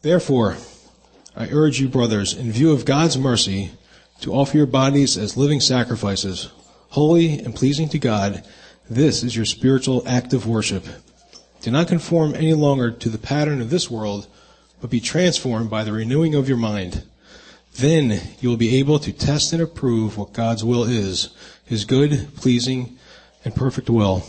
Therefore, I urge you, brothers, in view of God's mercy, to offer your bodies as living sacrifices, holy and pleasing to God. This is your spiritual act of worship. Do not conform any longer to the pattern of this world, but be transformed by the renewing of your mind. Then you will be able to test and approve what God's will is, His good, pleasing, and perfect will.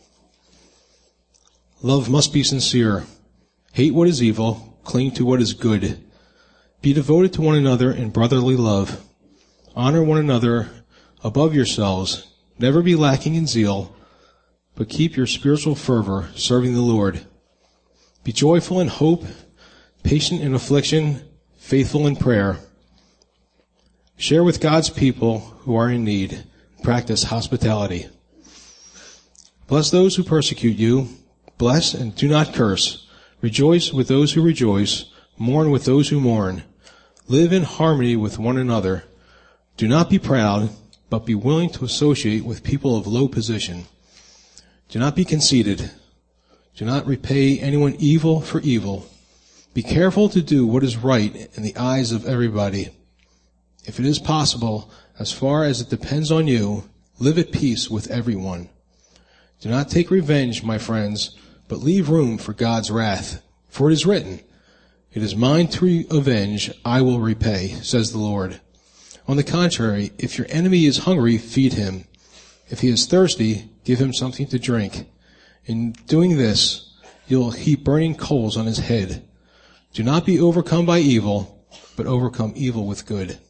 Love must be sincere. Hate what is evil. Cling to what is good. Be devoted to one another in brotherly love. Honor one another above yourselves. Never be lacking in zeal, but keep your spiritual fervor serving the Lord. Be joyful in hope, patient in affliction, faithful in prayer. Share with God's people who are in need. Practice hospitality. Bless those who persecute you. Bless and do not curse. Rejoice with those who rejoice. Mourn with those who mourn. Live in harmony with one another. Do not be proud, but be willing to associate with people of low position. Do not be conceited. Do not repay anyone evil for evil. Be careful to do what is right in the eyes of everybody. If it is possible, as far as it depends on you, live at peace with everyone. Do not take revenge, my friends, but leave room for God's wrath. For it is written, "It is mine to avenge, I will repay," says the Lord. On the contrary, if your enemy is hungry, feed him. If he is thirsty, give him something to drink. In doing this, you will heap burning coals on his head. Do not be overcome by evil, but overcome evil with good.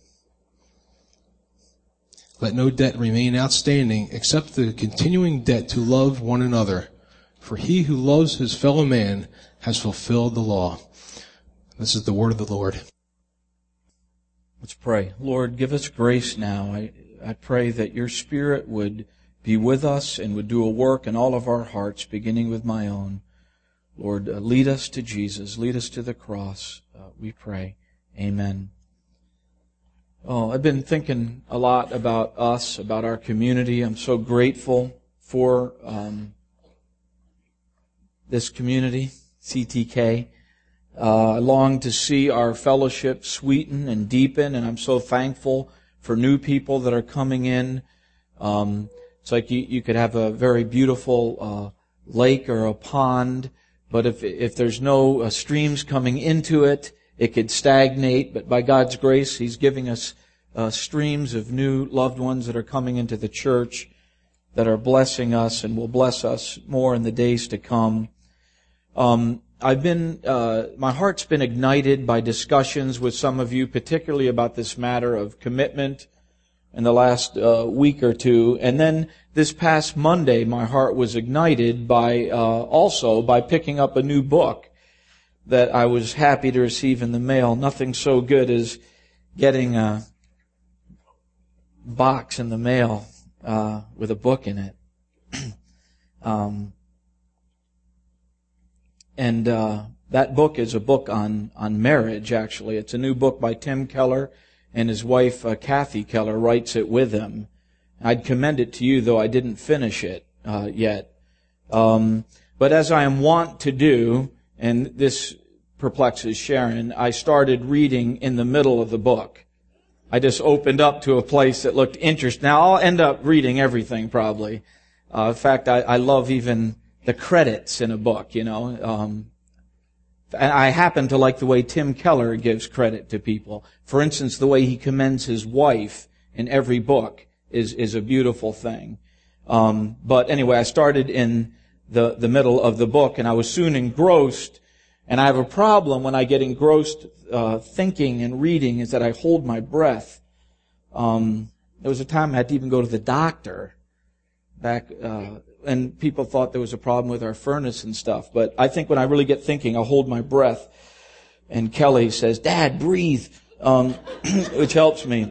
Let no debt remain outstanding except the continuing debt to love one another. For he who loves his fellow man has fulfilled the law. This is the word of the Lord. Let's pray. Lord, give us grace now. I pray that your Spirit would be with us and would do a work in all of our hearts, beginning with my own. Lord, lead us to Jesus. Lead us to the cross. We pray. Amen. Oh, I've been thinking a lot about us, about our community. I'm so grateful for this community, CTK. I long to see our fellowship sweeten and deepen, and I'm so thankful for new people that are coming in. It's like you could have a very beautiful lake or a pond, but if there's no streams coming into it, it could stagnate. But by God's grace, He's giving us streams of new loved ones that are coming into the church that are blessing us and will bless us more in the days to come. My heart's been ignited by discussions with some of you, particularly about this matter of commitment in the last week or two. And then this past Monday, my heart was ignited also by picking up a new book that I was happy to receive in the mail. Nothing so good as getting a box in the mail with a book in it. That book is a book on marriage, actually. It's a new book by Tim Keller, and his wife, Kathy Keller, writes it with him. I'd commend it to you, though I didn't finish it yet. But as I am wont to do, and this perplexes Sharon, I started reading in the middle of the book. I just opened up to a place that looked interesting. Now, I'll end up reading everything, probably. In fact, I love even the credits in a book, And I happen to like the way Tim Keller gives credit to people. For instance, the way he commends his wife in every book is a beautiful thing. But anyway, I started in the middle of the book, and I was soon engrossed. And I have a problem when I get engrossed thinking and reading, is that I hold my breath. There was a time I had to even go to the doctor back, and people thought there was a problem with our furnace and stuff. But I think when I really get thinking, I'll hold my breath. And Kelly says, "Dad, breathe," which helps me.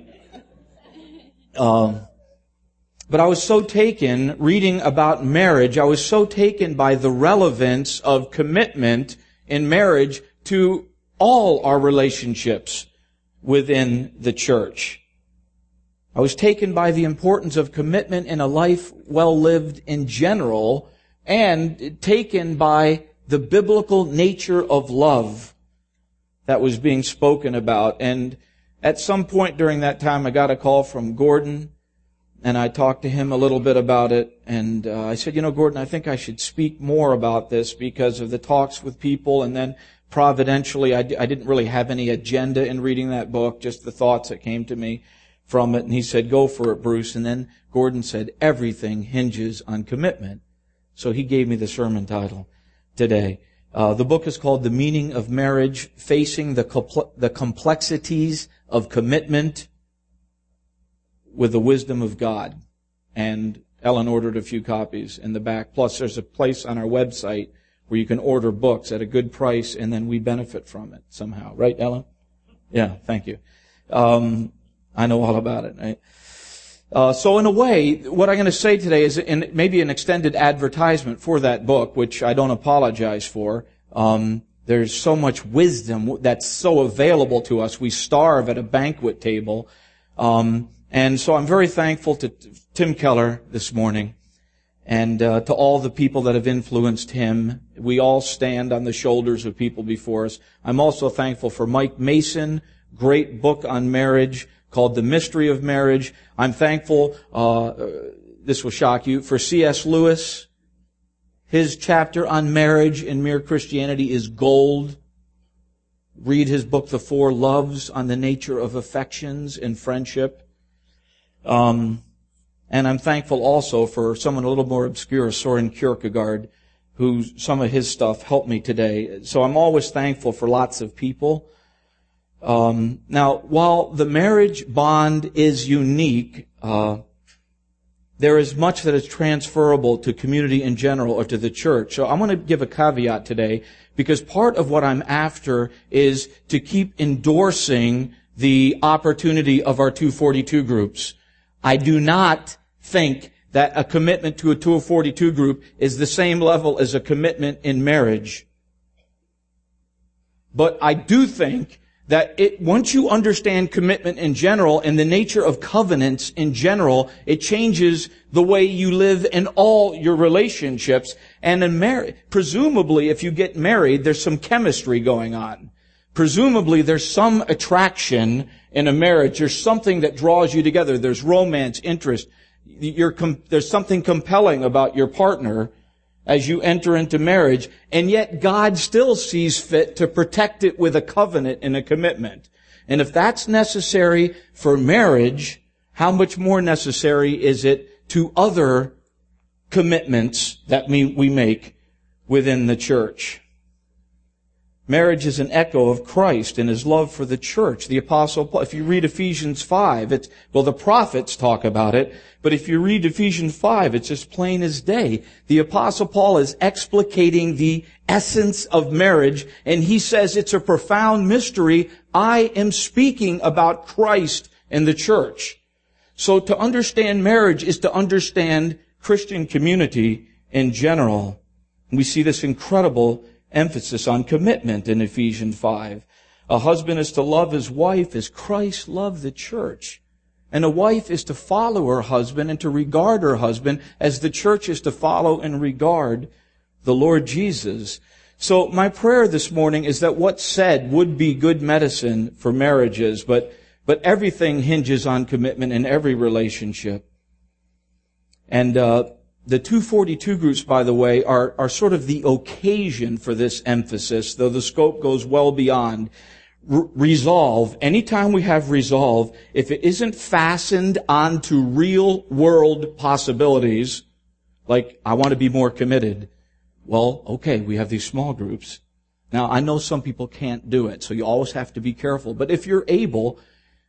But I was so taken reading about marriage. I was so taken by the relevance of commitment in marriage to all our relationships within the church. I was taken by the importance of commitment in a life well lived in general, and taken by the biblical nature of love. that was being spoken about. And at some point during that time, I got a call from Gordon, and I talked to him a little bit about it. And I said, Gordon, I think I should speak more about this because of the talks with people. And then providentially, I didn't really have any agenda in reading that book, just the thoughts that came to me from it. And he said, go for it, Bruce. And then Gordon said, everything hinges on commitment. So he gave me the sermon title today. The book is called The Meaning of Marriage, Facing the Complexities of Commitment with the Wisdom of God. And Ellen ordered a few copies in the back. Plus, there's a place on our website where you can order books at a good price, and then we benefit from it somehow. Right, Ellen? Yeah, thank you. I know all about it. Right? So in a way, what I'm going to say today is maybe an extended advertisement for that book, which I don't apologize for. There's so much wisdom that's so available to us. We starve at a banquet table. And so I'm very thankful to Tim Keller this morning and to all the people that have influenced him. We all stand on the shoulders of people before us. I'm also thankful for Mike Mason, great book on marriage called The Mystery of Marriage. I'm thankful, this will shock you, for C.S. Lewis. His chapter on marriage in Mere Christianity is gold. Read his book, The Four Loves, on the nature of affections and friendship. And I'm thankful also for someone a little more obscure, Soren Kierkegaard, who some of his stuff helped me today. So I'm always thankful for lots of people. Now, while the marriage bond is unique, there is much that is transferable to community in general or to the church. So I'm going to give a caveat today because part of what I'm after is to keep endorsing the opportunity of our 242 groups. I do not think that a commitment to a 242 group is the same level as a commitment in marriage. But I do think that once you understand commitment in general and the nature of covenants in general, it changes the way you live in all your relationships. And in marriage, presumably, if you get married, there's some chemistry going on. Presumably, there's some attraction in a marriage. There's something that draws you together. There's romance, interest. There's something compelling about your partner as you enter into marriage, and yet God still sees fit to protect it with a covenant and a commitment. And if that's necessary for marriage, how much more necessary is it to other commitments that we make within the church? Marriage is an echo of Christ and His love for the church. The Apostle Paul, if you read Ephesians 5, the prophets talk about it, but if you read Ephesians 5, it's as plain as day. The Apostle Paul is explicating the essence of marriage, and he says it's a profound mystery. I am speaking about Christ and the church. So to understand marriage is to understand Christian community in general. We see this incredible emphasis on commitment in Ephesians 5. A husband is to love his wife as Christ loved the church. And a wife is to follow her husband and to regard her husband as the church is to follow and regard the Lord Jesus. So my prayer this morning is that what's said would be good medicine for marriages, but everything hinges on commitment in every relationship. And the 242 groups, by the way, are sort of the occasion for this emphasis, though the scope goes well beyond. Resolve, anytime we have resolve, if it isn't fastened onto real world possibilities, like I want to be more committed, well, okay, we have these small groups. Now, I know some people can't do it, so you always have to be careful. But if you're able,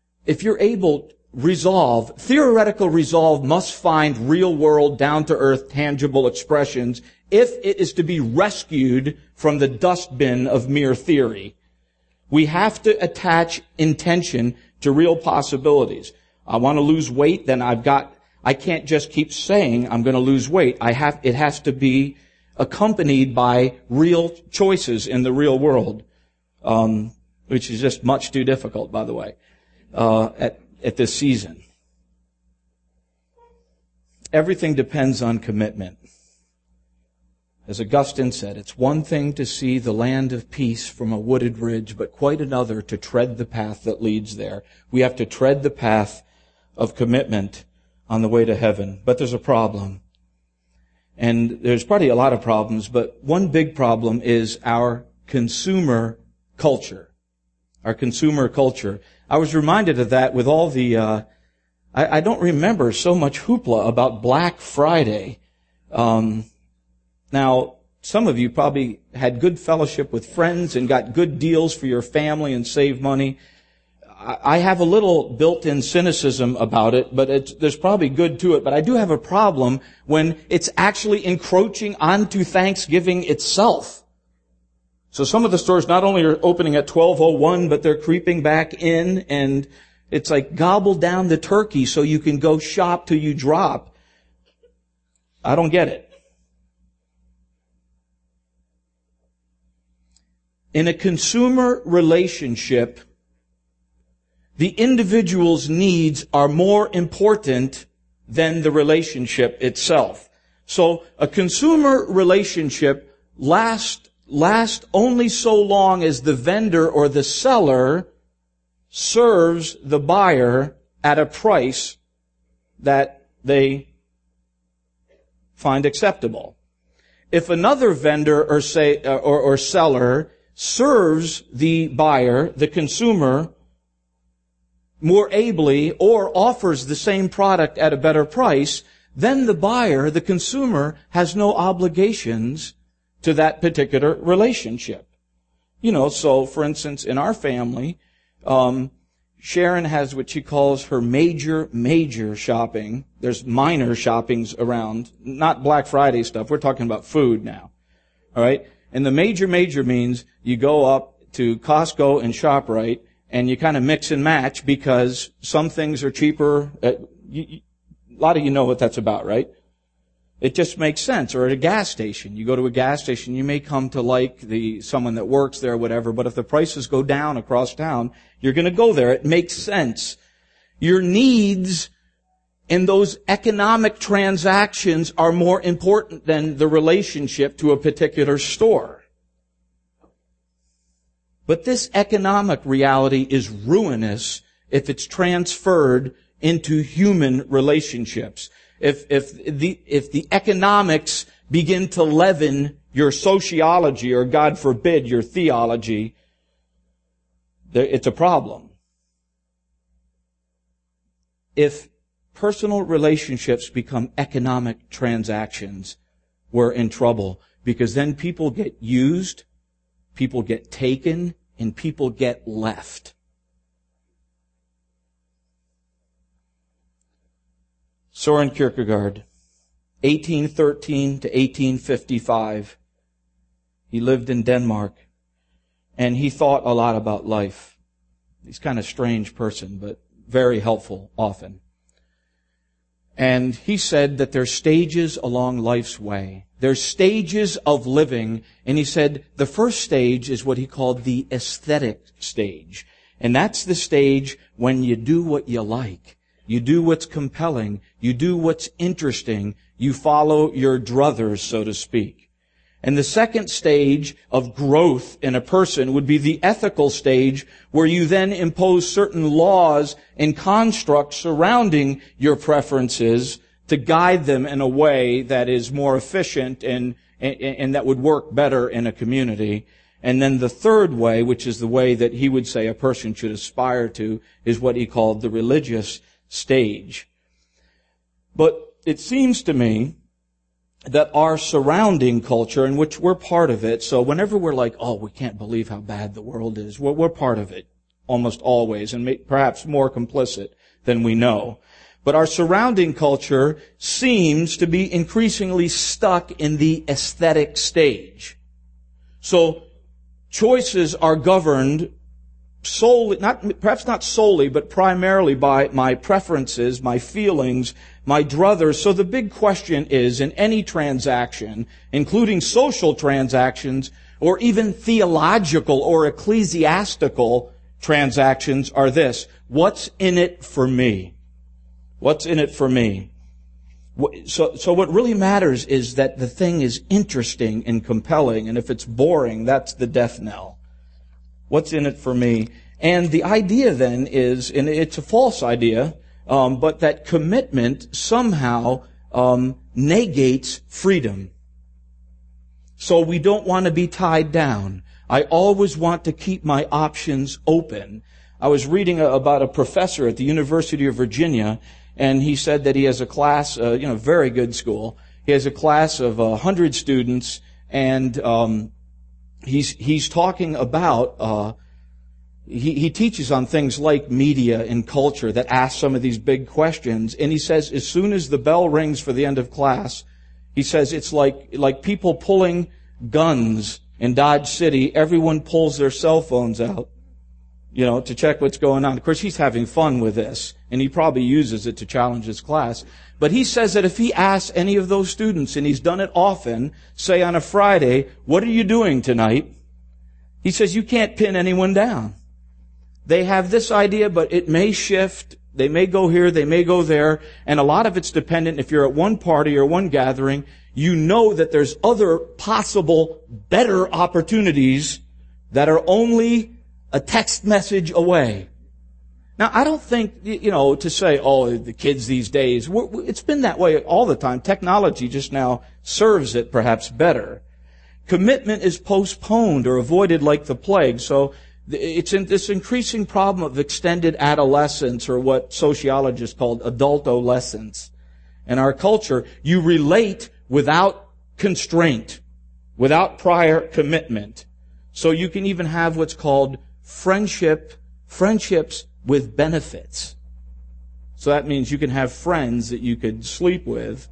resolve, theoretical resolve must find real world, down to earth, tangible expressions if it is to be rescued from the dustbin of mere theory. We have to attach intention to real possibilities. I want to lose weight, then I can't just keep saying I'm going to lose weight. It has to be accompanied by real choices in the real world, which is just much too difficult, by the way, at this season. Everything depends on commitment. As Augustine said, it's one thing to see the land of peace from a wooded ridge, but quite another to tread the path that leads there. We have to tread the path of commitment on the way to heaven. But there's a problem. And there's probably a lot of problems, but one big problem is our consumer culture. Our consumer culture. I was reminded of that with all the, I don't remember so much hoopla about Black Friday. Now, some of you probably had good fellowship with friends and got good deals for your family and saved money. I have a little built-in cynicism about it, but there's probably good to it. But I do have a problem when it's actually encroaching onto Thanksgiving itself. So some of the stores not only are opening at 12:01, but they're creeping back in, and it's like gobble down the turkey so you can go shop till you drop. I don't get it. In a consumer relationship, the individual's needs are more important than the relationship itself. So a consumer relationship lasts only so long as the vendor or the seller serves the buyer at a price that they find acceptable. If another vendor or seller serves the buyer, the consumer, more ably or offers the same product at a better price, then the buyer, the consumer, has no obligations to that particular relationship. So for instance, in our family, Sharon has what she calls her major shopping. There's minor shoppings around, not Black Friday stuff. We're talking about food now. All right? And the major means you go up to Costco and ShopRite and you kind of mix and match because some things are cheaper. A lot of you know what that's about, right? It just makes sense. Or at a gas station. You go to a gas station, you may come to like someone that works there or whatever, but if the prices go down across town, you're going to go there. It makes sense. Your needs in those economic transactions are more important than the relationship to a particular store. But this economic reality is ruinous if it's transferred into human relationships. If the economics begin to leaven your sociology, or God forbid, your theology, it's a problem. If personal relationships become economic transactions, we're in trouble, because then people get used, people get taken, and people get left. Søren Kierkegaard, 1813 to 1855. He lived in Denmark, and he thought a lot about life. He's kind of a strange person, but very helpful often. And he said that there's stages along life's way. There's stages of living, and he said the first stage is what he called the aesthetic stage. And that's the stage when you do what you like. You do what's compelling. You do what's interesting. You follow your druthers, so to speak. And the second stage of growth in a person would be the ethical stage, where you then impose certain laws and constructs surrounding your preferences to guide them in a way that is more efficient and that would work better in a community. And then the third way, which is the way that he would say a person should aspire to, is what he called the religious stage. But it seems to me that our surrounding culture, in which we're part of it, so whenever we're like, oh, we can't believe how bad the world is, we're part of it almost always, and perhaps more complicit than we know. But our surrounding culture seems to be increasingly stuck in the aesthetic stage. So choices are governed solely, perhaps not solely, but primarily by my preferences, my feelings, my druthers. So the big question is, in any transaction, including social transactions, or even theological or ecclesiastical transactions, are this: what's in it for me? What's in it for me? So what really matters is that the thing is interesting and compelling, and if it's boring, that's the death knell. What's in it for me? And the idea then is, and it's a false idea, but that commitment somehow negates freedom. So we don't want to be tied down. I always want to keep my options open. I was reading about a professor at the University of Virginia, and he said that he has a class, very good school. He has a class of 100 students, and he's talking about he teaches on things like media and culture that ask some of these big questions. And he says as soon as the bell rings for the end of class, he says it's like people pulling guns in Dodge City. Everyone pulls their cell phones out, to check what's going on. Of course, he's having fun with this, and he probably uses it to challenge his class. But he says that if he asks any of those students, and he's done it often, say on a Friday, what are you doing tonight? He says you can't pin anyone down. They have this idea, but it may shift. They may go here, they may go there, and a lot of it's dependent. If you're at one party or one gathering, you know that there's other possible better opportunities that are only a text message away. Now, I don't think, to say, the kids these days, it's been that way all the time. Technology just now serves it perhaps better. Commitment is postponed or avoided like the plague. So it's in this increasing problem of extended adolescence, or what sociologists call adultolescence. In our culture, you relate without constraint, without prior commitment. So you can even have what's called friendships with benefits. So that means you can have friends that you could sleep with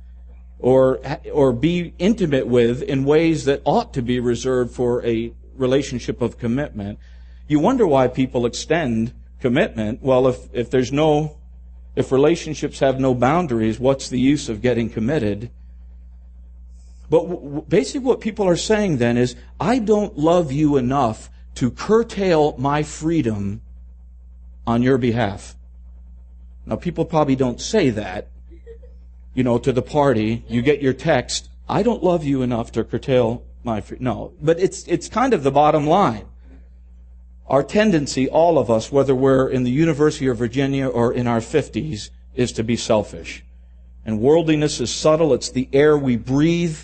or be intimate with in ways that ought to be reserved for a relationship of commitment. You wonder why people extend commitment. Well, if relationships have no boundaries, what's the use of getting committed? But basically what people are saying then is, I don't love you enough to curtail my freedom on your behalf. Now, people probably don't say that, to the party. You get your text, I don't love you enough to curtail my freedom. No, but it's kind of the bottom line. Our tendency, all of us, whether we're in the University of Virginia or in our 50s, is to be selfish. And worldliness is subtle. It's the air we breathe.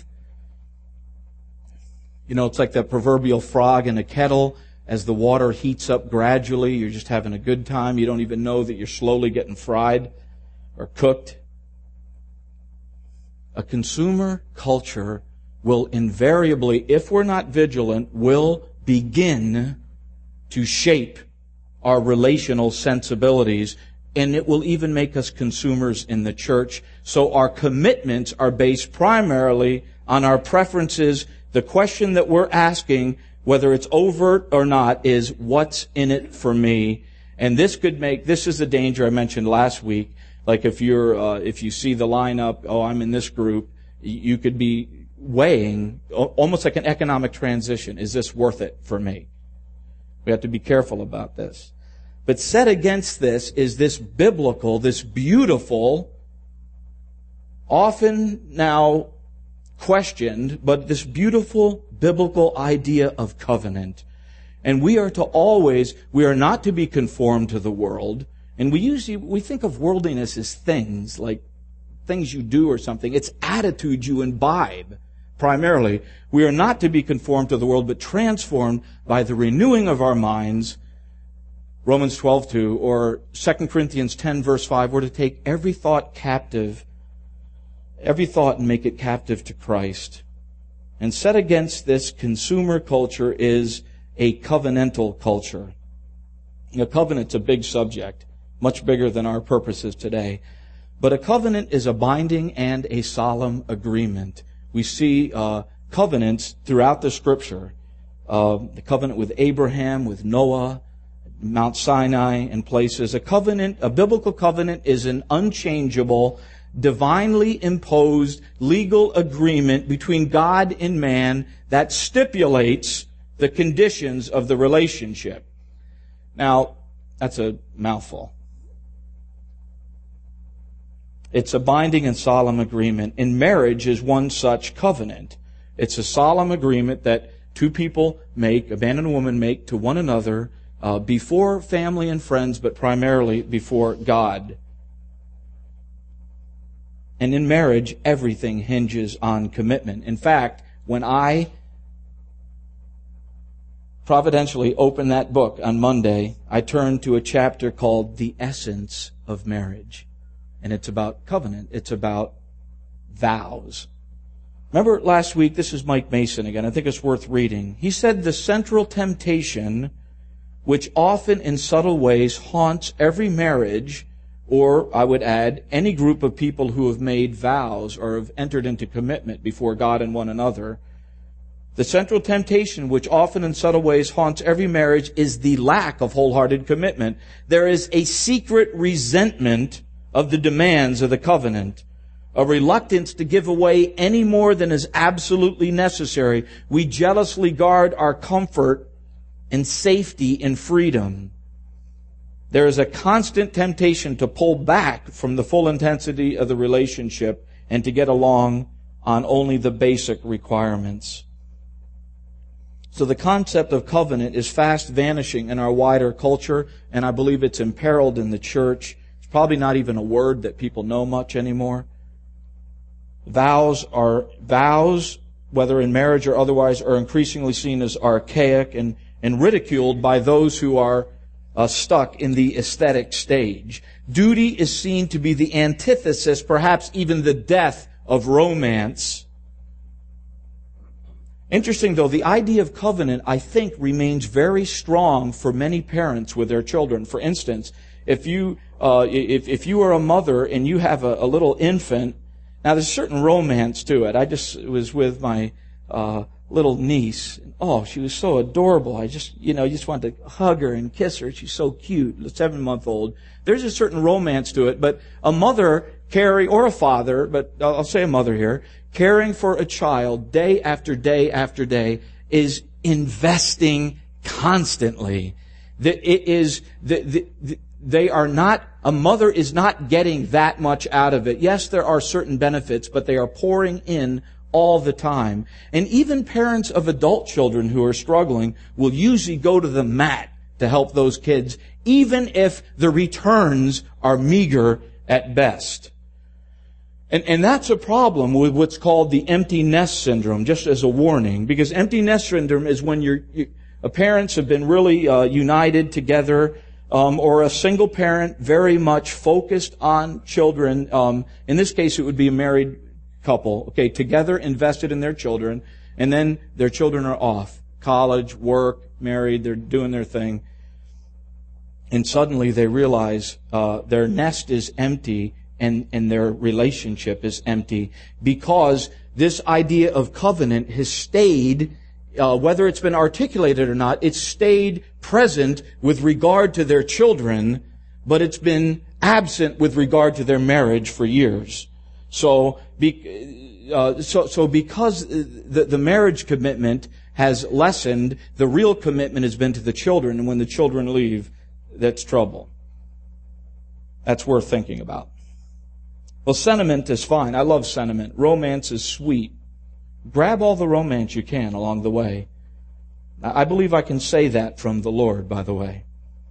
It's like that proverbial frog in a kettle. As the water heats up gradually, you're just having a good time. You don't even know that you're slowly getting fried or cooked. A consumer culture will invariably, if we're not vigilant, will begin to shape our relational sensibilities, and it will even make us consumers in the church. So our commitments are based primarily on our preferences. The question that we're asking, whether it's overt or not, is what's in it for me? And this is the danger I mentioned last week. Like if you see the lineup, I'm in this group, you could be weighing, almost like an economic transition. Is this worth it for me? We have to be careful about this. But set against this is this biblical, this beautiful, often now questioned, but this beautiful biblical idea of covenant. And we are not to be conformed to the world. And we think of worldliness as things, like things you do or something. It's attitudes you imbibe, primarily. We are not to be conformed to the world, but transformed by the renewing of our minds. Romans 12:2, or 2 Corinthians 10, verse 5, we're to take every thought and make it captive to Christ. And set against this consumer culture is a covenantal culture. A covenant's a big subject, much bigger than our purposes today. But a covenant is a binding and a solemn agreement. We see covenants throughout the Scripture. The covenant with Abraham, with Noah, Mount Sinai, and places. A biblical covenant is an unchangeable, divinely imposed legal agreement between God and man that stipulates the conditions of the relationship. Now, that's a mouthful. It's a binding and solemn agreement. And marriage is one such covenant. It's a solemn agreement that two people make, a man and a woman make to one another before family and friends, but primarily before God. And in marriage, everything hinges on commitment. In fact, when I providentially opened that book on Monday, I turned to a chapter called The Essence of Marriage. And it's about covenant. It's about vows. Remember last week, this is Mike Mason again. I think it's worth reading. He said the central temptation, which often in subtle ways haunts every marriage, or I would add, any group of people who have made vows or have entered into commitment before God and one another, the central temptation, which often in subtle ways haunts every marriage, is the lack of wholehearted commitment. There is a secret resentment of the demands of the covenant, a reluctance to give away any more than is absolutely necessary. We jealously guard our comfort and safety and freedom. There is a constant temptation to pull back from the full intensity of the relationship and to get along on only the basic requirements. So the concept of covenant is fast vanishing in our wider culture, and I believe it's imperiled in the church. It's probably not even a word that people know much anymore. Vows, whether in marriage or otherwise, are increasingly seen as archaic and ridiculed by those who are stuck in the aesthetic stage. Duty is seen to be the antithesis, perhaps even the death of romance. Interesting though, the idea of covenant, I think, remains very strong for many parents with their children. For instance, if you are a mother and you have a little infant, now there's a certain romance to it. I just was with my little niece. Oh, she was so adorable. I just wanted to hug her and kiss her. She's so cute, a 7-month-old. There's a certain romance to it, but a mother or a father, but I'll say a mother here, caring for a child day after day after day is investing constantly. A mother is not getting that much out of it. Yes, there are certain benefits, but they are pouring in all the time. And even parents of adult children who are struggling will usually go to the mat to help those kids, even if the returns are meager at best. And that's a problem with what's called the empty nest syndrome, just as a warning, because empty nest syndrome is when parents have been really united together, or a single parent very much focused on children. In this case, it would be a married couple, together invested in their children, and then their children are off. College, work, married, they're doing their thing. And suddenly they realize their nest is empty and their relationship is empty, because this idea of covenant has stayed, whether it's been articulated or not, it's stayed present with regard to their children, but it's been absent with regard to their marriage for years. So because the marriage commitment has lessened, the real commitment has been to the children, and when the children leave, that's trouble. That's worth thinking about. Well, sentiment is fine. I love sentiment. Romance is sweet. Grab all the romance you can along the way. I believe I can say that from the Lord, by the way.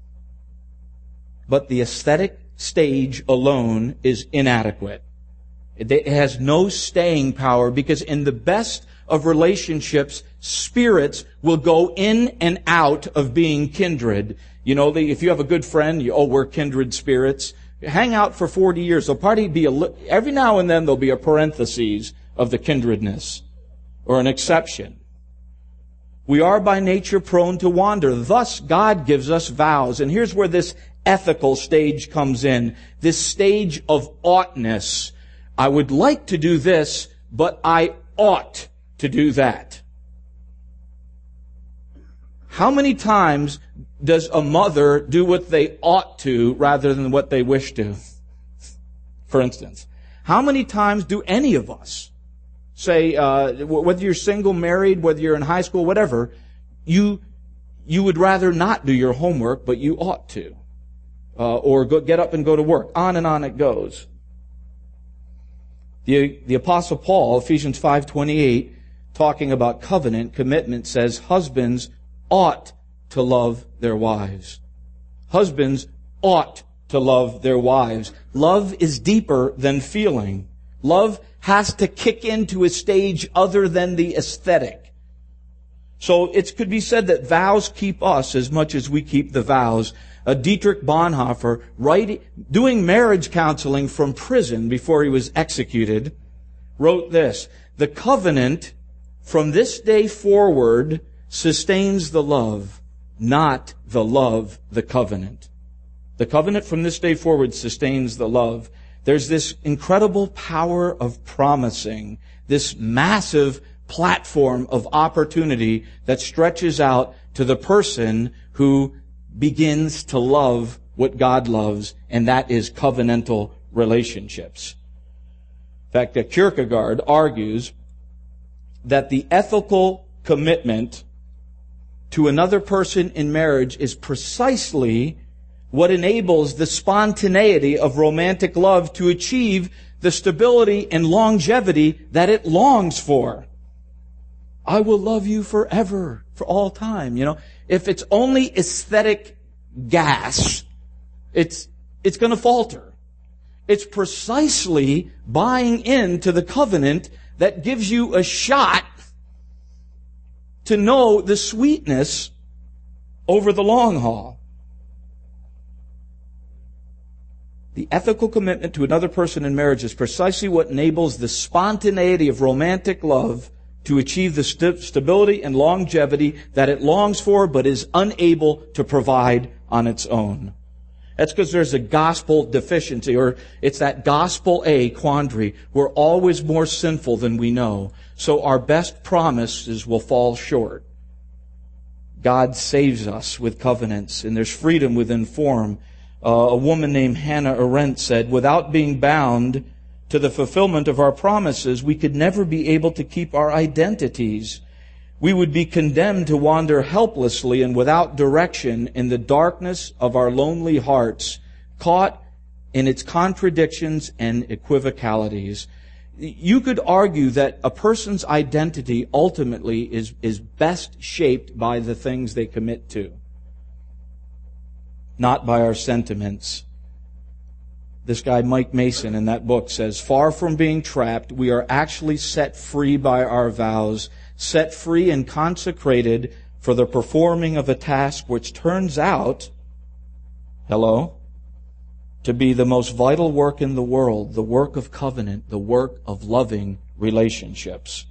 But the aesthetic stage alone is inadequate. It has no staying power, because in the best of relationships, spirits will go in and out of being kindred. If you have a good friend, we're kindred spirits. Hang out for 40 years. There'll probably be every now and then there'll be a parenthesis of the kindredness, or an exception. We are by nature prone to wander. Thus, God gives us vows. And here's where this ethical stage comes in. This stage of oughtness. I would like to do this, but I ought to do that. How many times does a mother do what they ought to rather than what they wish to? For instance, how many times do any of us say, whether you're single, married, whether you're in high school, whatever, you would rather not do your homework, but you ought to, or get up and go to work. On and on it goes. The Apostle Paul, Ephesians 5:28, talking about covenant, commitment, says husbands ought to love their wives. Husbands ought to love their wives. Love is deeper than feeling. Love has to kick into a stage other than the aesthetic. So it could be said that vows keep us as much as we keep the vows. Dietrich Bonhoeffer, doing marriage counseling from prison before he was executed, wrote this: "The covenant from this day forward sustains the love, not the love the covenant." The covenant from this day forward sustains the love. There's this incredible power of promising, this massive platform of opportunity that stretches out to the person who begins to love what God loves, and that is covenantal relationships. In fact, Kierkegaard argues that the ethical commitment to another person in marriage is precisely what enables the spontaneity of romantic love to achieve the stability and longevity that it longs for. I will love you forever, for all time. If it's only aesthetic gas, it's going to falter. It's precisely buying into the covenant that gives you a shot to know the sweetness over the long haul. The ethical commitment to another person in marriage is precisely what enables the spontaneity of romantic love to achieve the stability and longevity that it longs for but is unable to provide on its own. That's because there's a gospel deficiency, or it's that gospel A quandary. We're always more sinful than we know, so our best promises will fall short. God saves us with covenants, and there's freedom within form. A woman named Hannah Arendt said, "Without being bound to the fulfillment of our promises, we could never be able to keep our identities. We would be condemned to wander helplessly and without direction in the darkness of our lonely hearts, caught in its contradictions and equivocalities." You could argue that a person's identity ultimately is best shaped by the things they commit to, not by our sentiments. This guy, Mike Mason, in that book says, "Far from being trapped, we are actually set free by our vows, set free and consecrated for the performing of a task which turns out, to be the most vital work in the world, the work of covenant, the work of loving relationships."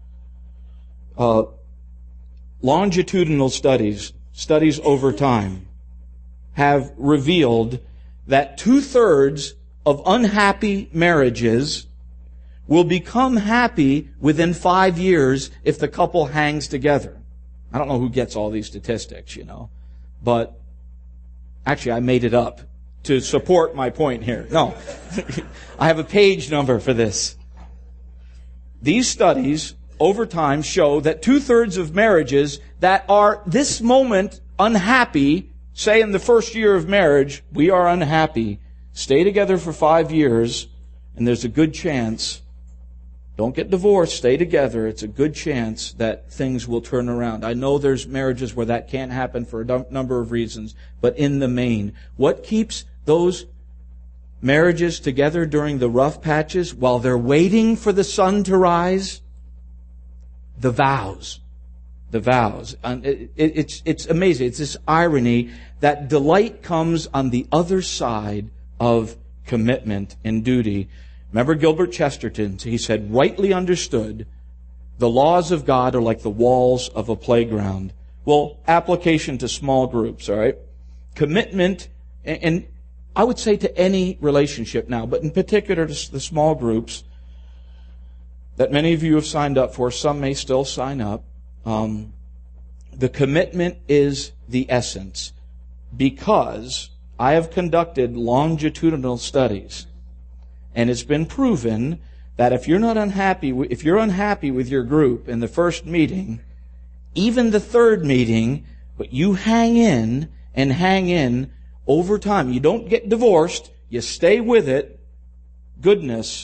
Longitudinal studies over time, have revealed that 2/3 of unhappy marriages will become happy within 5 years if the couple hangs together. I don't know who gets all these statistics, but actually I made it up to support my point here. No, I have a page number for this. These studies over time show that 2/3 of marriages that are this moment unhappy, say in the first year of marriage, we are unhappy, stay together for 5 years, and there's a good chance, don't get divorced, stay together, it's a good chance that things will turn around. I know there's marriages where that can't happen for a number of reasons, but in the main, what keeps those marriages together during the rough patches while they're waiting for the sun to rise? The vows. The vows. It's amazing. It's this irony that delight comes on the other side of commitment and duty. Remember Gilbert Chesterton? He said, rightly understood, the laws of God are like the walls of a playground. Well, application to small groups, all right? Commitment, and I would say to any relationship now, but in particular to the small groups that many of you have signed up for, some may still sign up. The commitment is the essence, because I have conducted longitudinal studies, and it's been proven that if you're unhappy with your group in the first meeting, even the third meeting, but you hang in over time, you don't get divorced, you stay with it, goodness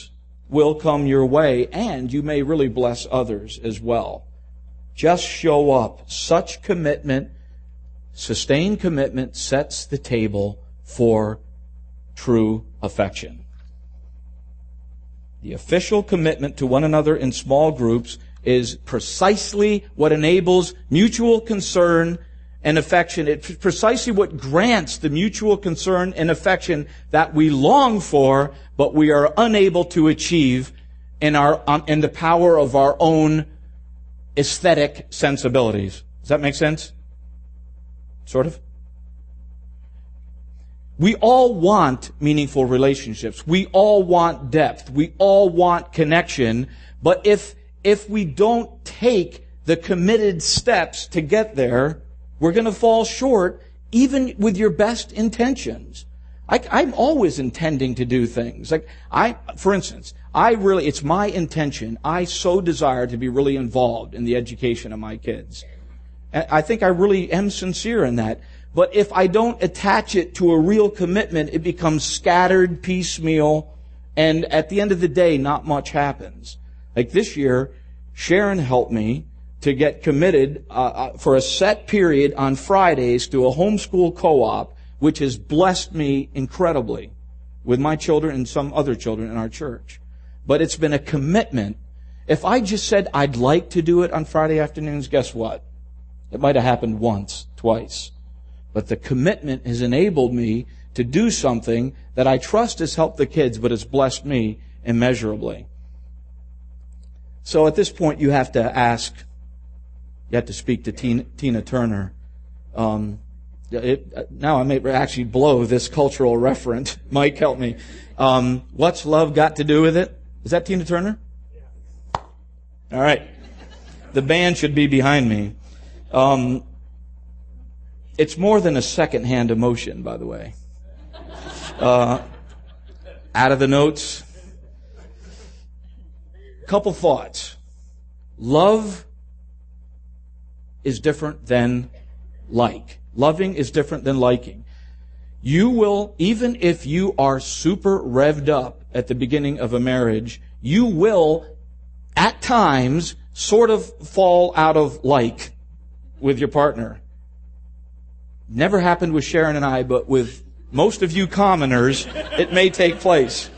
will come your way, and you may really bless others as well. Just show up. Such commitment, sustained commitment, sets the table for true affection. The official commitment to one another in small groups is precisely what enables mutual concern and affection. It's precisely what grants the mutual concern and affection that we long for, but we are unable to achieve in the power of our own aesthetic sensibilities. Does that make sense? Sort of? We all want meaningful relationships. We all want depth. We all want connection. But if we don't take the committed steps to get there, we're going to fall short, even with your best intentions. I'm always intending to do things. For instance, it's my intention. I so desire to be really involved in the education of my kids. I think I really am sincere in that. But if I don't attach it to a real commitment, it becomes scattered, piecemeal, and at the end of the day, not much happens. Like this year, Sharon helped me to get committed for a set period on Fridays to a homeschool co-op, which has blessed me incredibly with my children and some other children in our church. But it's been a commitment. If I just said I'd like to do it on Friday afternoons, guess what? It might have happened once, twice. But the commitment has enabled me to do something that I trust has helped the kids, but has blessed me immeasurably. So at this point, you have to speak to Tina Turner. Now I may actually blow this cultural referent. Mike, help me. What's love got to do with it? Is that Tina Turner? All right. The band should be behind me. It's more than a second-hand emotion, by the way. Out of the notes. Couple thoughts. Love is different than like. Loving is different than liking. You will, even if you are super revved up at the beginning of a marriage, you will, at times, sort of fall out of like with your partner. Never happened with Sharon and I, but with most of you commoners, it may take place.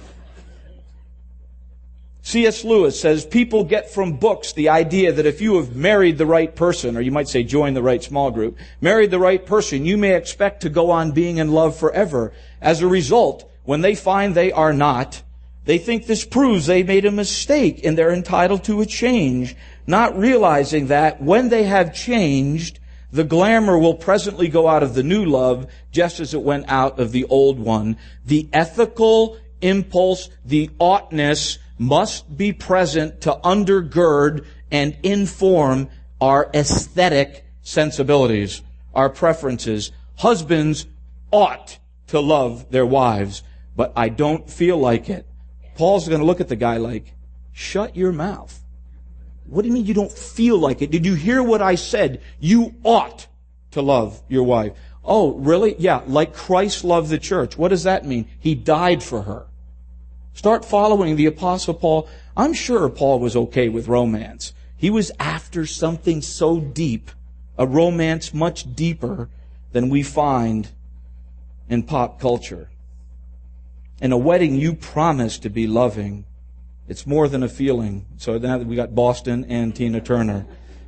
C.S. Lewis says people get from books the idea that if you have married the right person, or you might say joined the right small group, married the right person, you may expect to go on being in love forever. As a result, when they find they are not, they think this proves they made a mistake and they're entitled to a change, not realizing that when they have changed, the glamour will presently go out of the new love just as it went out of the old one. The ethical impulse, the oughtness, must be present to undergird and inform our aesthetic sensibilities, our preferences. Husbands ought to love their wives, but I don't feel like it. Paul's going to look at the guy like, shut your mouth. What do you mean you don't feel like it? Did you hear what I said? You ought to love your wife. Oh, really? Yeah, like Christ loved the church. What does that mean? He died for her. Start following the Apostle Paul. I'm sure Paul was okay with romance. He was after something so deep, a romance much deeper than we find in pop culture. In a wedding, you promise to be loving. It's more than a feeling. So now that we got Boston and Tina Turner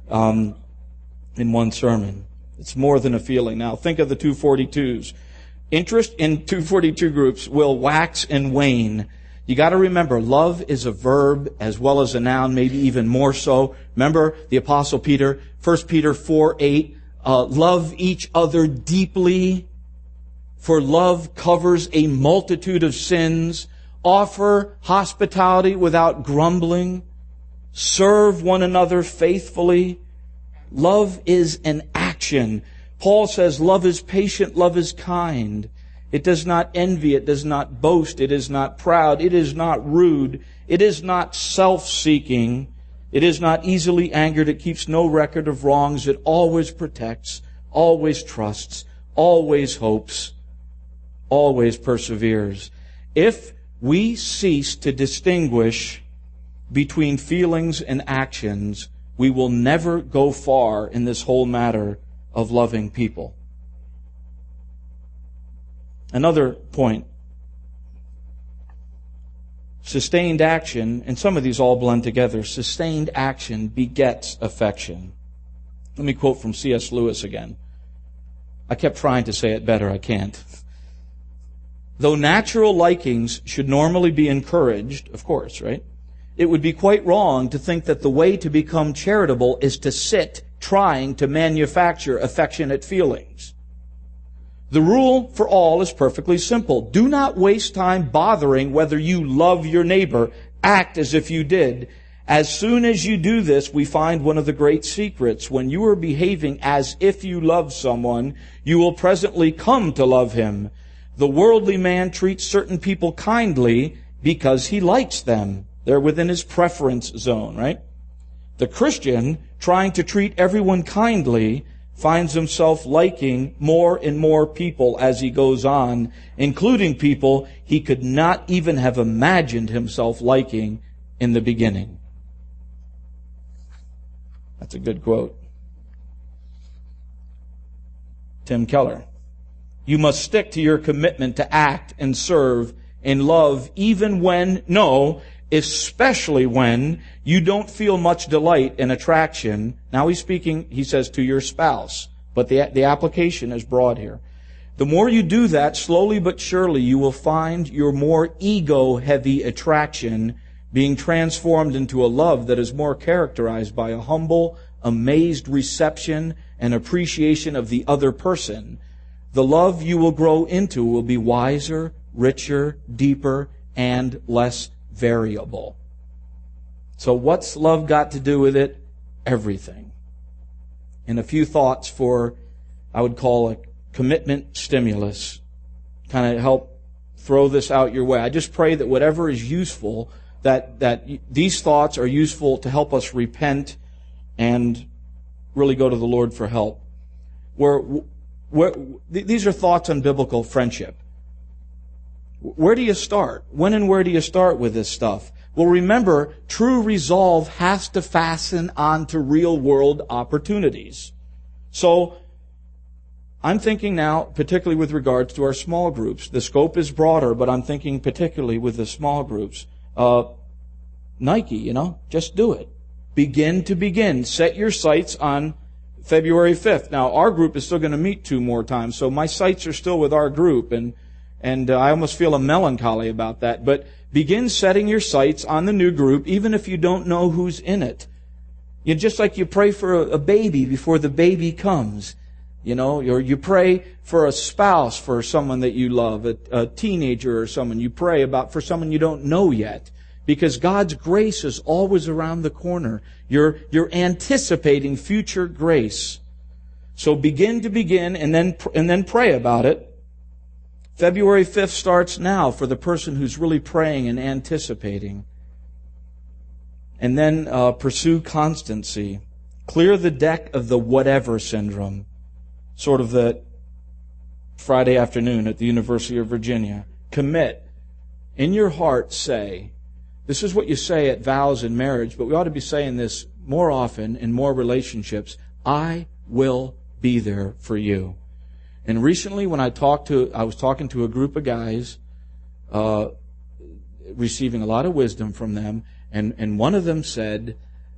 in one sermon. It's more than a feeling. Now think of the 242s. Interest in 242 groups will wax and wane. You got to remember, love is a verb as well as a noun, maybe even more so. Remember the Apostle Peter, 1 Peter 4:8, love each other deeply, for love covers a multitude of sins. Offer hospitality without grumbling. Serve one another faithfully. Love is an action. Paul says love is patient, love is kind. It does not envy, it does not boast, it is not proud, it is not rude, it is not self-seeking, it is not easily angered, it keeps no record of wrongs, it always protects, always trusts, always hopes, always perseveres. If we cease to distinguish between feelings and actions, we will never go far in this whole matter of loving people. Another point. Sustained action, and some of these all blend together, sustained action begets affection. Let me quote from C.S. Lewis again. I kept trying to say it better, I can't. Though natural likings should normally be encouraged, of course, right? It would be quite wrong to think that the way to become charitable is to sit trying to manufacture affectionate feelings. The rule for all is perfectly simple. Do not waste time bothering whether you love your neighbor. Act as if you did. As soon as you do this, we find one of the great secrets. When you are behaving as if you love someone, you will presently come to love him. The worldly man treats certain people kindly because he likes them. They're within his preference zone, right? The Christian, trying to treat everyone kindly, finds himself liking more and more people as he goes on, including people he could not even have imagined himself liking in the beginning. That's a good quote. Tim Keller. You must stick to your commitment to act and serve and love even when, especially when you don't feel much delight and attraction. Now he's speaking, he says, to your spouse, but the application is broad here. The more you do that, slowly but surely, you will find your more ego-heavy attraction being transformed into a love that is more characterized by a humble, amazed reception and appreciation of the other person. The love you will grow into will be wiser, richer, deeper, and less variable. So what's love got to do with it? Everything. And a few thoughts for, I would call, a commitment stimulus. Kind of help throw this out your way. I just pray that whatever is useful, that these thoughts are useful to help us repent and really go to the Lord for help. These are thoughts on biblical friendship. Where do you start? When and where do you start with this stuff? Well, remember, true resolve has to fasten onto real-world opportunities. So, I'm thinking now, particularly with regards to our small groups. The scope is broader, but I'm thinking particularly with the small groups. Nike, just do it. Begin. Set your sights on February 5th. Now, our group is still going to meet 2 more times, so my sights are still with our group, and I almost feel a melancholy about that. But begin setting your sights on the new group, even if you don't know who's in it. Just like you pray for a baby before the baby comes. Or you pray for a spouse, for someone that you love, a teenager or someone. You pray for someone you don't know yet. Because God's grace is always around the corner. You're anticipating future grace. So begin and then pray about it. February 5th starts now for the person who's really praying and anticipating. And then pursue constancy. Clear the deck of the whatever syndrome. Sort of the Friday afternoon at the University of Virginia. Commit. In your heart say, this is what you say at vows in marriage, but we ought to be saying this more often in more relationships. I will be there for you. And recently when I was talking to a group of guys, receiving a lot of wisdom from them, and one of them said,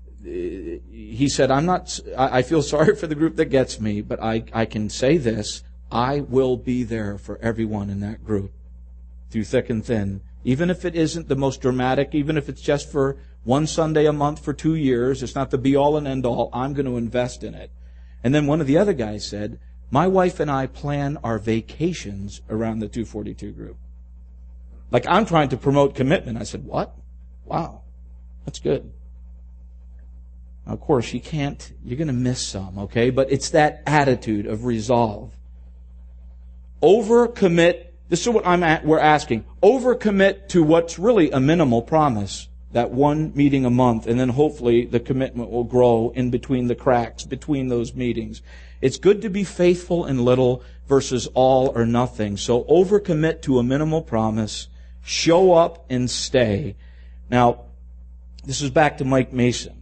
I feel sorry for the group that gets me, but I can say this, I will be there for everyone in that group, through thick and thin. Even if it isn't the most dramatic, even if it's just for one Sunday a month for 2 years, it's not the be-all and end-all, I'm going to invest in it. And then one of the other guys said, my wife and I plan our vacations around the 242 group. Like I'm trying to promote commitment. I said, what? Wow, that's good. Now, of course, you're going to miss some, okay? But it's that attitude of resolve. Overcommit. This is what we're asking. Overcommit to what's really a minimal promise. That one meeting a month, and then hopefully the commitment will grow in between the cracks, between those meetings. It's good to be faithful in little versus all or nothing. So overcommit to a minimal promise. Show up and stay. Now, this is back to Mike Mason.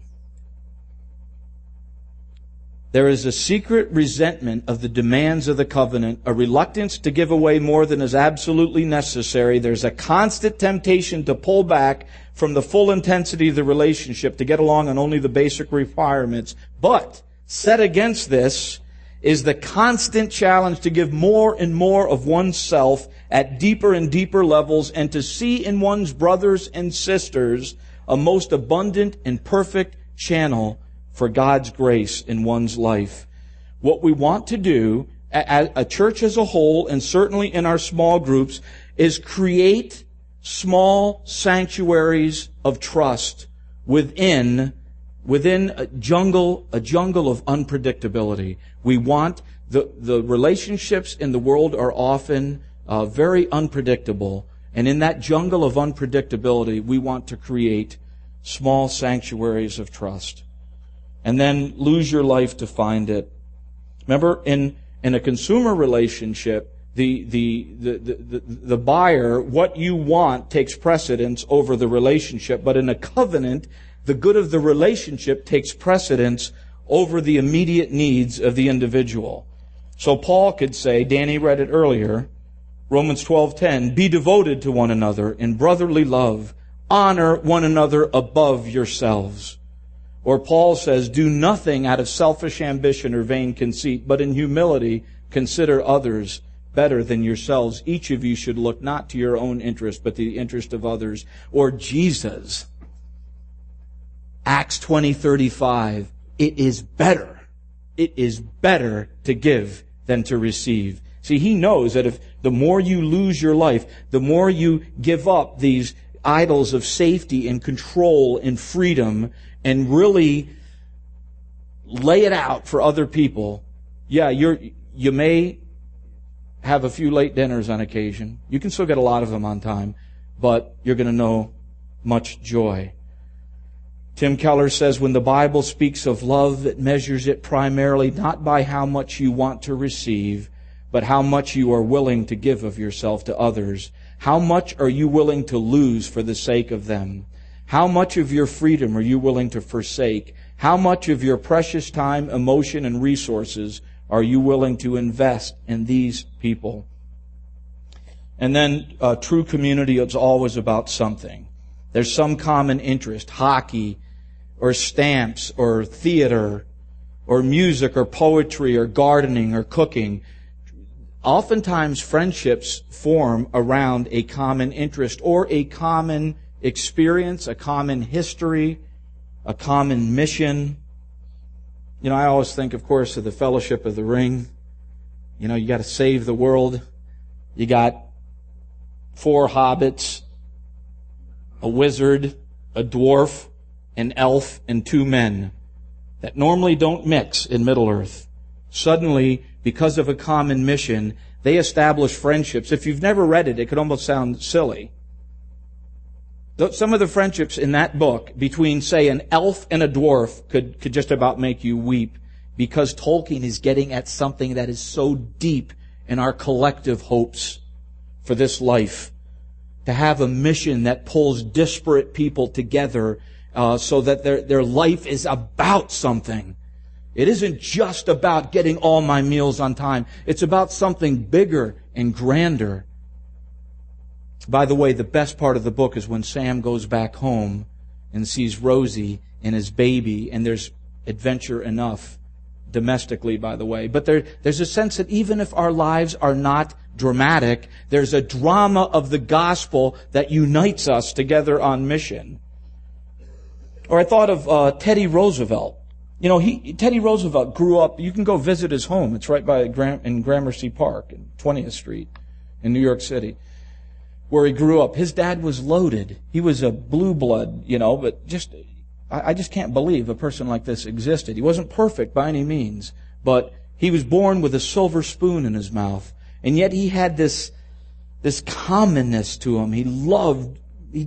There is a secret resentment of the demands of the covenant, a reluctance to give away more than is absolutely necessary. There's a constant temptation to pull back from the full intensity of the relationship to get along on only the basic requirements. But set against this is the constant challenge to give more and more of oneself at deeper and deeper levels and to see in one's brothers and sisters a most abundant and perfect channel for God's grace in one's life. What we want to do, as a church as a whole, and certainly in our small groups, is create small sanctuaries of trust within a jungle of unpredictability. We want the relationships in the world are often very unpredictable, and in that jungle of unpredictability, we want to create small sanctuaries of trust. And then lose your life to find it. Remember, in a consumer relationship, the buyer, what you want takes precedence over the relationship. But in a covenant, the good of the relationship takes precedence over the immediate needs of the individual. So Paul could say, Danny read it earlier, Romans 12:10, be devoted to one another in brotherly love. Honor one another above yourselves. Or Paul says, do nothing out of selfish ambition or vain conceit, but in humility consider others better than yourselves. Each of you should look not to your own interest, but to the interest of others. Or Jesus, Acts 20:35, it is better to give than to receive. See, he knows that if the more you lose your life, the more you give up these idols of safety and control and freedom and really lay it out for other people, yeah, you may have a few late dinners on occasion. You can still get a lot of them on time, but you're going to know much joy. Tim Keller says, when the Bible speaks of love, it measures it primarily not by how much you want to receive, but how much you are willing to give of yourself to others. How much are you willing to lose for the sake of them? How much of your freedom are you willing to forsake? How much of your precious time, emotion, and resources are you willing to invest in these people? And then true community is always about something. There's some common interest, hockey or stamps or theater or music or poetry or gardening or cooking. Oftentimes friendships form around a common interest or a common experience, a common history, a common mission. You know, I always think, of course, of the Fellowship of the Ring. You know, you got to save the world. You got 4 hobbits, a wizard, a dwarf, an elf, and 2 men that normally don't mix in Middle-earth. Suddenly, because of a common mission, they establish friendships. If you've never read it, it could almost sound silly. Some of the friendships in that book between, say, an elf and a dwarf could just about make you weep, because Tolkien is getting at something that is so deep in our collective hopes for this life. To have a mission that pulls disparate people together so that their life is about something. It isn't just about getting all my meals on time. It's about something bigger and grander. By the way, the best part of the book is when Sam goes back home and sees Rosie and his baby, and there's adventure enough domestically, by the way. But there's a sense that even if our lives are not dramatic, there's a drama of the gospel that unites us together on mission. Or I thought of Teddy Roosevelt. You know, Teddy Roosevelt grew up, you can go visit his home. It's right by in Gramercy Park, in 20th Street in New York City, where he grew up. His dad was loaded. He was a blue blood, you know, but I just can't believe a person like this existed. He wasn't perfect by any means, but he was born with a silver spoon in his mouth. And yet he had this commonness to him. He loved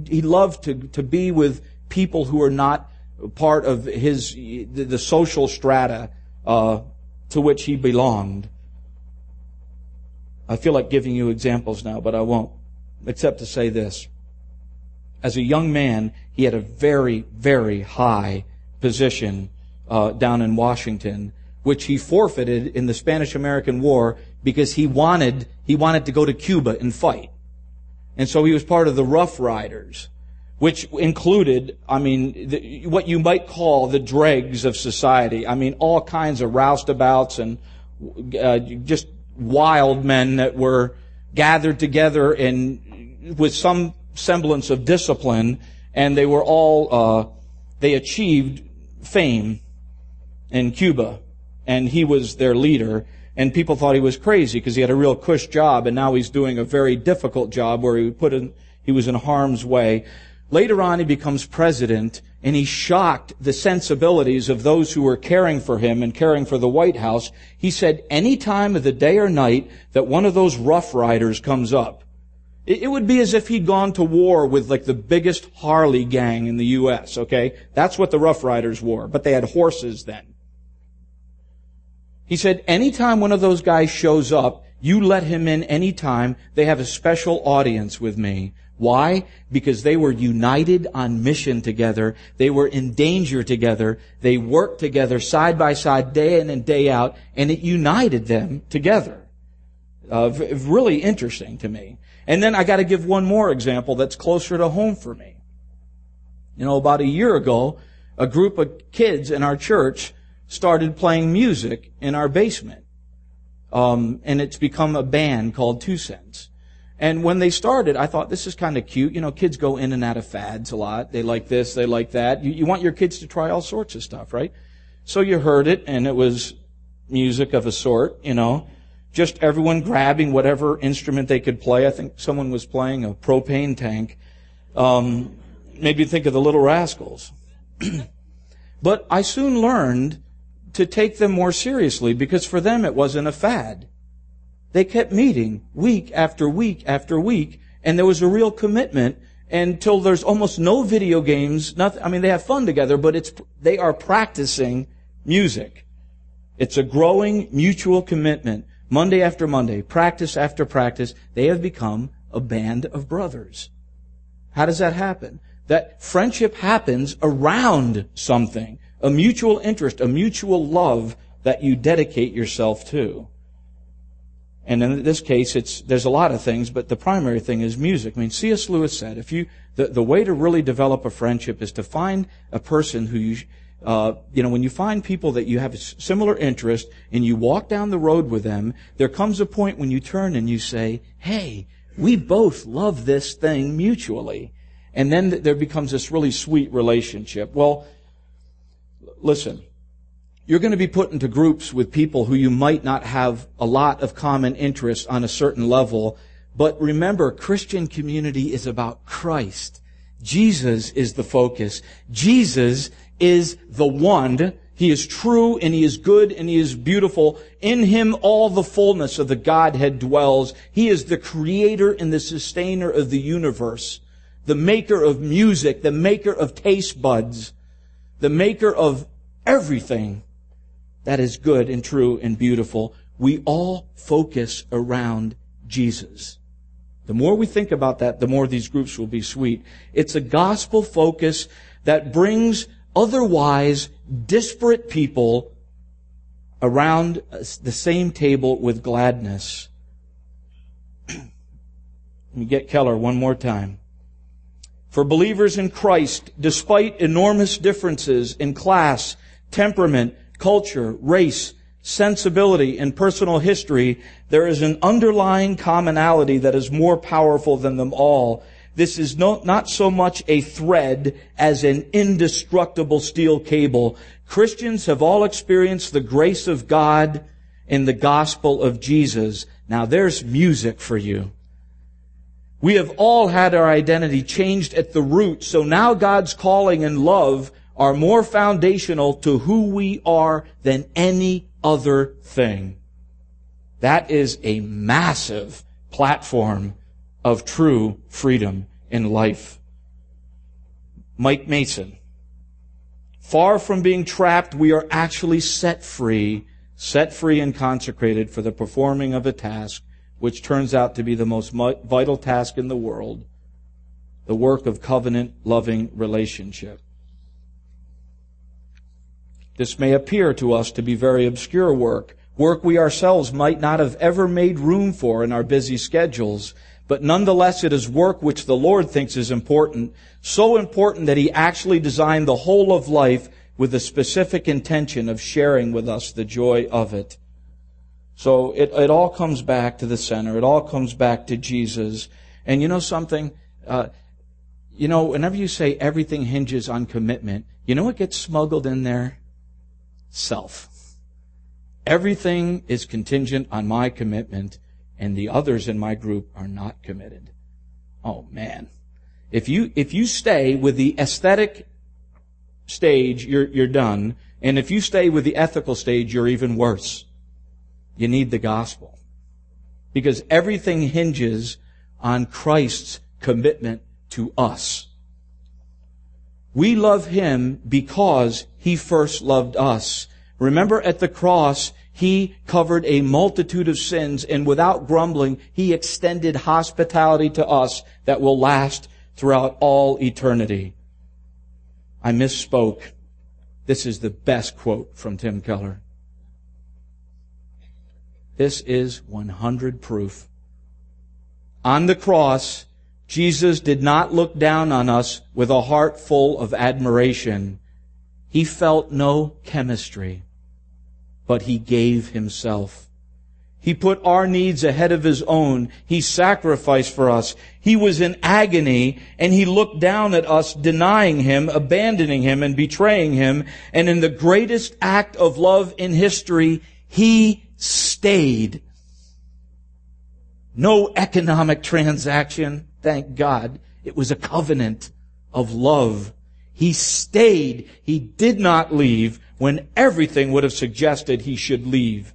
to be with people who are not part of the social strata to which he belonged. I feel like giving you examples now, but I won't. except to say this. As a young man, he had a very, very high position down in Washington, which he forfeited in the Spanish-American War because he wanted to go to Cuba and fight. And so he was part of the Rough Riders, which included, what you might call the dregs of society. All kinds of roustabouts and just wild men that were gathered together and with some semblance of discipline, and they were all, they achieved fame in Cuba, and he was their leader, and people thought he was crazy because he had a real cush job, and now he's doing a very difficult job where he was in harm's way. Later on, he becomes president, and he shocked the sensibilities of those who were caring for him and caring for the White House. He said, any time of the day or night that one of those Rough Riders comes up, it would be as if he'd gone to war with like the biggest Harley gang in the U.S., okay? That's what the Rough Riders wore, but they had horses then. He said, anytime one of those guys shows up, you let him in anytime. They have a special audience with me. Why? Because they were united on mission together. They were in danger together. They worked together side by side, day in and day out, and it united them together. Really interesting to me. And then I got to give one more example that's closer to home for me. About a year ago, a group of kids in our church started playing music in our basement. And it's become a band called 2 Cents. And when they started, I thought, this is kind of cute. Kids go in and out of fads a lot. They like this, they like that. You want your kids to try all sorts of stuff, right? So you heard it, and it was music of a sort, just everyone grabbing whatever instrument they could play. I think someone was playing a propane tank. Made me think of the Little Rascals. But I soon learned to take them more seriously because for them it wasn't a fad. They kept meeting week after week after week, and there was a real commitment until there's almost no video games. Nothing. They have fun together, but they are practicing music. It's a growing mutual commitment. Monday after Monday, practice after practice, they have become a band of brothers. How does that happen? That friendship happens around something, a mutual interest, a mutual love that you dedicate yourself to. And in this case, there's a lot of things, but the primary thing is music. C.S. Lewis said, the way to really develop a friendship is to find a person who when you find people that you have a similar interest and you walk down the road with them, there comes a point when you turn and you say, hey, we both love this thing mutually. And then there becomes this really sweet relationship. Well, listen, you're going to be put into groups with people who you might not have a lot of common interest on a certain level. But remember, Christian community is about Christ. Jesus is the focus. Jesus is the one. He is true and He is good and He is beautiful. In Him all the fullness of the Godhead dwells. He is the creator and the sustainer of the universe, the maker of music, the maker of taste buds, the maker of everything that is good and true and beautiful. We all focus around Jesus. The more we think about that, the more these groups will be sweet. It's a gospel focus that brings otherwise disparate people around the same table with gladness. Let me get Keller one more time. For believers in Christ, despite enormous differences in class, temperament, culture, race, sensibility, and personal history, there is an underlying commonality that is more powerful than them all. This is not so much a thread as an indestructible steel cable. Christians have all experienced the grace of God in the gospel of Jesus. Now there's music for you. We have all had our identity changed at the root, so now God's calling and love are more foundational to who we are than any other thing. That is a massive platform of true freedom in life. Mike Mason. Far from being trapped, we are actually set free and consecrated for the performing of a task which turns out to be the most vital task in the world, the work of covenant-loving relationship. This may appear to us to be very obscure work we ourselves might not have ever made room for in our busy schedules, but nonetheless it is work which the Lord thinks is important, so important that He actually designed the whole of life with the specific intention of sharing with us the joy of it. So it all comes back to the center. It all comes back to Jesus. And you know something? Whenever you say everything hinges on commitment, you know what gets smuggled in there? Self. Everything is contingent on my commitment, and the others in my group are not committed. Oh man. If you stay with the aesthetic stage, you're done. And if you stay with the ethical stage, you're even worse. You need the gospel. Because everything hinges on Christ's commitment to us. We love Him because He first loved us. Remember, at the cross, He covered a multitude of sins, and without grumbling, He extended hospitality to us that will last throughout all eternity. I misspoke. This is the best quote from Tim Keller. This is 100 proof. On the cross, Jesus did not look down on us with a heart full of admiration. He felt no chemistry, but He gave Himself. He put our needs ahead of His own. He sacrificed for us. He was in agony, and He looked down at us, denying Him, abandoning Him, and betraying Him. And in the greatest act of love in history, He stayed. No economic transaction, thank God. It was a covenant of love. He stayed. He did not leave when everything would have suggested He should leave.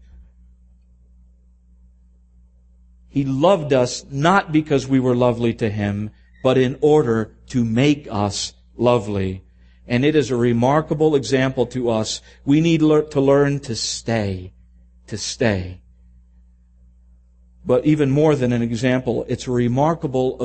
He loved us not because we were lovely to Him, but in order to make us lovely. And it is a remarkable example to us. We need to learn to stay. To stay. But even more than an example, it's a remarkable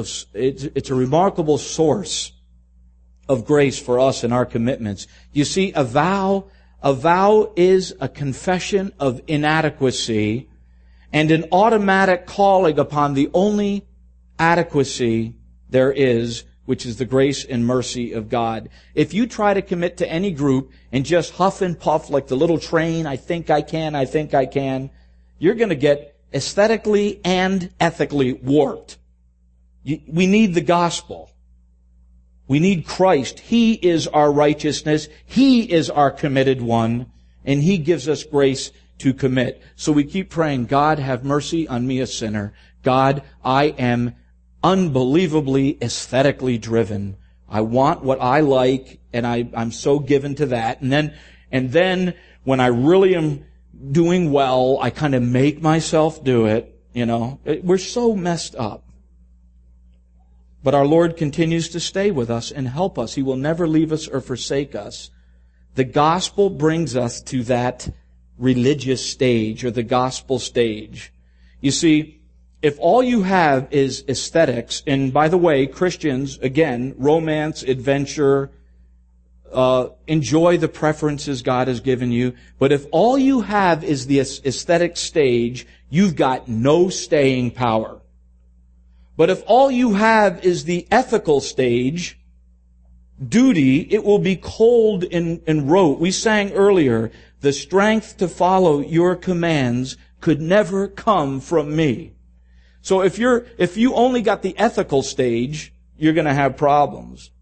source of grace for us in our commitments. You see, a vow is a confession of inadequacy and an automatic calling upon the only adequacy there is, which is the grace and mercy of God. If you try to commit to any group and just huff and puff like the little train, I think I can, you're going to get aesthetically and ethically warped. We need the gospel. We need Christ. He is our righteousness. He is our committed one. And He gives us grace to commit. So we keep praying, God, have mercy on me, a sinner. God, I am unbelievably aesthetically driven. I want what I like, and I'm so given to that. And then when I really am doing well, I kind of make myself do it. We're so messed up. But our Lord continues to stay with us and help us. He will never leave us or forsake us. The gospel brings us to that religious stage, or the gospel stage. You see, if all you have is aesthetics, and by the way, Christians, again, romance, adventure, enjoy the preferences God has given you, but if all you have is the aesthetic stage, you've got no staying power. But if all you have is the ethical stage, duty, it will be cold and rote. We sang earlier, the strength to follow your commands could never come from me. So if you only got the ethical stage, you're going to have problems.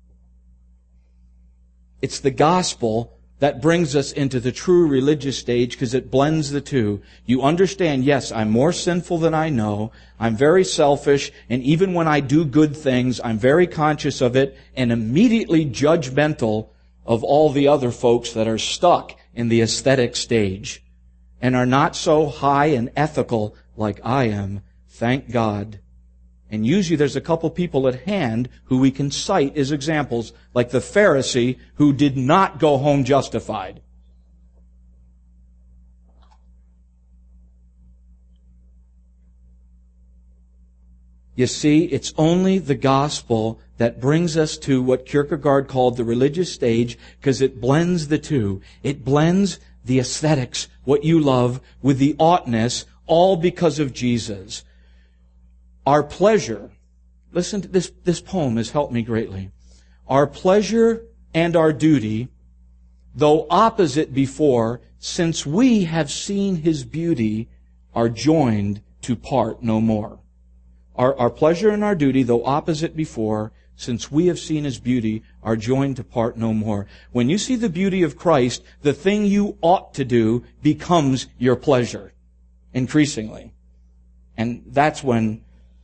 It's the gospel that brings us into the true religious stage because it blends the two. You understand, yes, I'm more sinful than I know. I'm very selfish, and even when I do good things, I'm very conscious of it and immediately judgmental of all the other folks that are stuck in the aesthetic stage and are not so high and ethical like I am. Thank God. And usually there's a couple people at hand who we can cite as examples, like the Pharisee who did not go home justified. You see, it's only the gospel that brings us to what Kierkegaard called the religious stage, because it blends the two. It blends the aesthetics, what you love, with the oughtness, all because of Jesus. Our pleasure, listen to this poem has helped me greatly. Our pleasure and our duty, though opposite before, since we have seen His beauty, are joined to part no more. Our pleasure and our duty, though opposite before, since we have seen His beauty, are joined to part no more. When you see the beauty of Christ, the thing you ought to do becomes your pleasure, increasingly. And that's when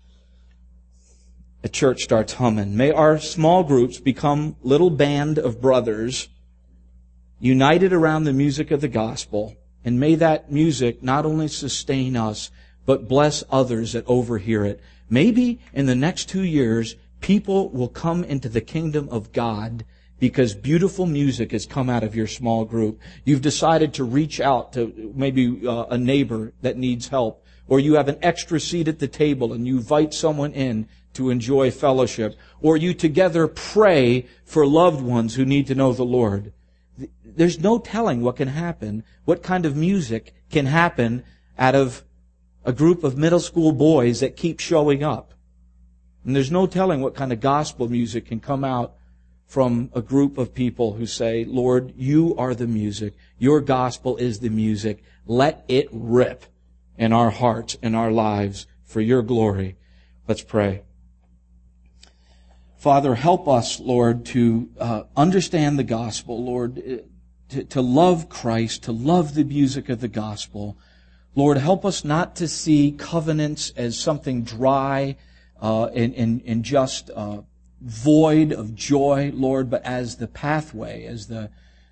a church starts humming. May our small groups become little band of brothers united around the music of the gospel, and may that music not only sustain us, but bless others that overhear it. Maybe in the next 2 years, people will come into the kingdom of God because beautiful music has come out of your small group. You've decided to reach out to maybe a neighbor that needs help, or you have an extra seat at the table and you invite someone in to enjoy fellowship, or you together pray for loved ones who need to know the Lord. There's no telling what can happen, what kind of music can happen out of a group of middle school boys that keep showing up. And there's no telling what kind of gospel music can come out from a group of people who say, Lord, you are the music. Your gospel is the music. Let it rip in our hearts and our lives for your glory. Let's pray. Father, help us, Lord, to understand the gospel, Lord, to love Christ, to love the music of the gospel. Lord, help us not to see covenants as something dry and just void of joy, Lord, but as the pathway, as the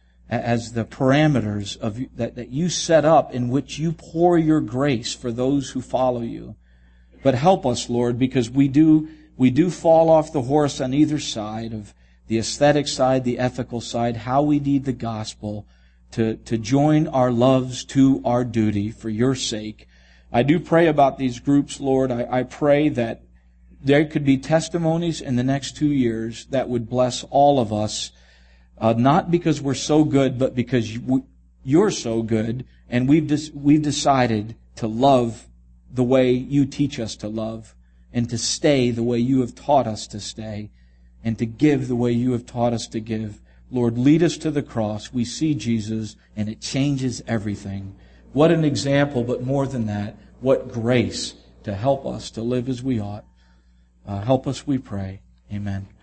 parameters of that you set up in which you pour your grace for those who follow you. But help us, Lord, because we do fall off the horse on either side of the aesthetic side, the ethical side, how we need the gospel to join our loves to our duty for your sake. I do pray about these groups, Lord. I pray that there could be testimonies in the next 2 years that would bless all of us, not because we're so good, but because you're so good, and we've decided to love the way you teach us to love, and to stay the way you have taught us to stay, and to give the way you have taught us to give. Lord, lead us to the cross. We see Jesus, and it changes everything. What an example, but more than that, what grace to help us to live as we ought. Help us, we pray. Amen.